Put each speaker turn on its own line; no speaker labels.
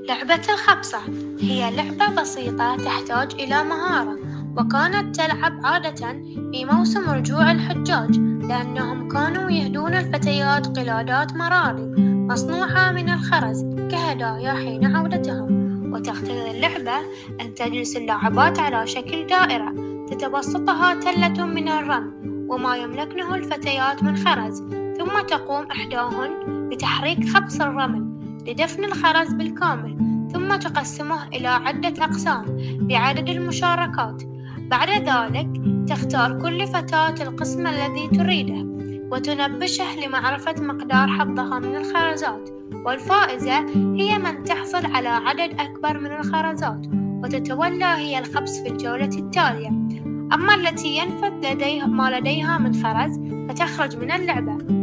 لعبة الخبصة هي لعبة بسيطة تحتاج إلى مهارة، وكانت تلعب عادة في موسم رجوع الحجاج، لأنهم كانوا يهدون الفتيات قلادات مراري مصنوعة من الخرز كهدايا حين عودتهم. وتقتضي اللعبة أن تجلس اللاعبات على شكل دائرة تتوسطها تلة من الرمل وما يملكنه الفتيات من خرز، ثم تقوم إحداهن بتحريك خبص الرمل لدفن الخرز بالكامل، ثم تقسمه إلى عدة أقسام بعدد المشاركات. بعد ذلك تختار كل فتاة القسم الذي تريده وتنبشه لمعرفة مقدار حظها من الخرزات، والفائزة هي من تحصل على عدد أكبر من الخرزات وتتولى هي الخبص في الجولة التالية. أما التي ينفذ ما لديها من خرز فتخرج من اللعبة.